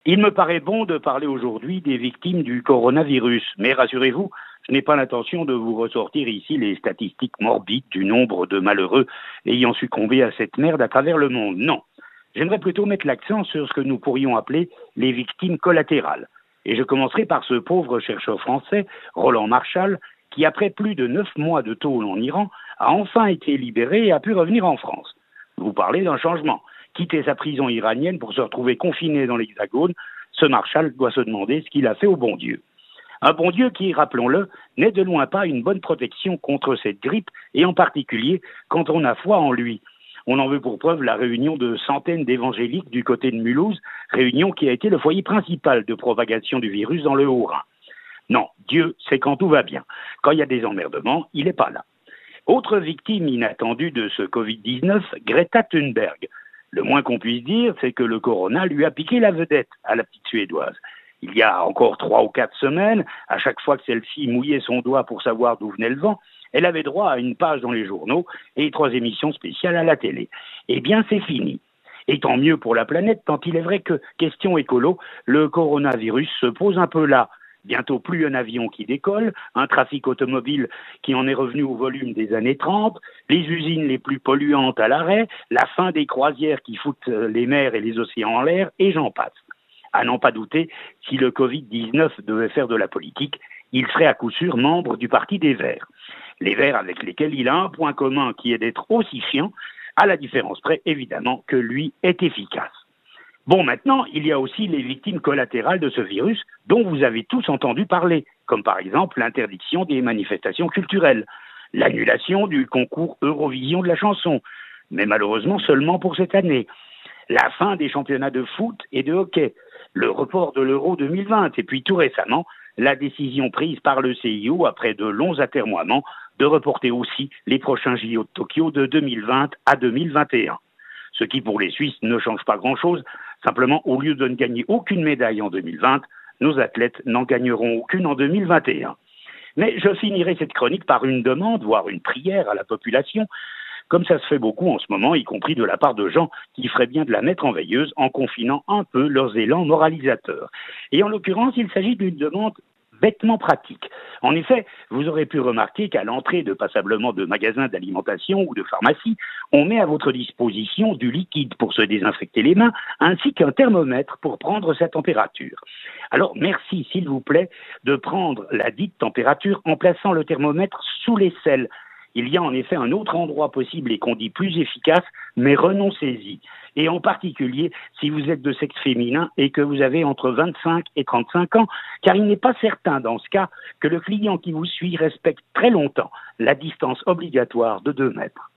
Il me paraît bon de parler aujourd'hui des victimes du coronavirus, mais rassurez-vous, je n'ai pas l'intention de vous ressortir ici les statistiques morbides du nombre de malheureux ayant succombé à cette merde à travers le monde. Non, j'aimerais plutôt mettre l'accent sur ce que nous pourrions appeler les victimes collatérales. Et je commencerai par ce pauvre chercheur français, Roland Marshall, qui après plus de 9 mois de tôle en Iran, a enfin été libéré et a pu revenir en France. Vous parlez d'un changement. Quitter sa prison iranienne pour se retrouver confiné dans l'Hexagone, ce Marshall doit se demander ce qu'il a fait au bon Dieu. Un bon Dieu qui, rappelons-le, n'est de loin pas une bonne protection contre cette grippe, et en particulier quand on a foi en lui. On en veut pour preuve la réunion de centaines d'évangéliques du côté de Mulhouse, réunion qui a été le foyer principal de propagation du virus dans le Haut-Rhin. Non, Dieu, c'est quand tout va bien. Quand il y a des emmerdements, il n'est pas là. Autre victime inattendue de ce Covid-19, Greta Thunberg. Le moins qu'on puisse dire, c'est que le corona lui a piqué la vedette à la petite Suédoise. Il y a encore 3 ou 4 semaines, à chaque fois que celle-ci mouillait son doigt pour savoir d'où venait le vent, elle avait droit à une page dans les journaux et 3 émissions spéciales à la télé. Eh bien, c'est fini. Et tant mieux pour la planète, tant il est vrai que, question écolo, le coronavirus se pose un peu là. Bientôt plus un avion qui décolle, un trafic automobile qui en est revenu au volume des années 30, les usines les plus polluantes à l'arrêt, la fin des croisières qui foutent les mers et les océans en l'air, et j'en passe. À n'en pas douter, si le Covid-19 devait faire de la politique, il serait à coup sûr membre du Parti des Verts. Les Verts avec lesquels il a un point commun qui est d'être aussi chiant, à la différence près évidemment que lui est efficace. Bon, maintenant, il y a aussi les victimes collatérales de ce virus dont vous avez tous entendu parler, comme par exemple l'interdiction des manifestations culturelles, l'annulation du concours Eurovision de la chanson, mais malheureusement seulement pour cette année, la fin des championnats de foot et de hockey, le report de l'Euro 2020 et puis tout récemment, la décision prise par le CIO après de longs atermoiements de reporter aussi les prochains JO de Tokyo de 2020 à 2021. Ce qui pour les Suisses ne change pas grand-chose, simplement au lieu de ne gagner aucune médaille en 2020, nos athlètes n'en gagneront aucune en 2021. Mais je finirai cette chronique par une demande, voire une prière à la population, comme ça se fait beaucoup en ce moment, y compris de la part de gens qui feraient bien de la mettre en veilleuse en confinant un peu leurs élans moralisateurs. Et en l'occurrence, il s'agit d'une demande bêtement pratique. En effet, vous aurez pu remarquer qu'à l'entrée de passablement de magasins d'alimentation ou de pharmacie, on met à votre disposition du liquide pour se désinfecter les mains, ainsi qu'un thermomètre pour prendre sa température. Alors merci, s'il vous plaît, de prendre la dite température en plaçant le thermomètre sous l'aisselle. Il y a en effet un autre endroit possible et qu'on dit plus efficace, mais renoncez-y. Et en particulier si vous êtes de sexe féminin et que vous avez entre 25 et 35 ans, car il n'est pas certain dans ce cas que le client qui vous suit respecte très longtemps la distance obligatoire de 2 mètres.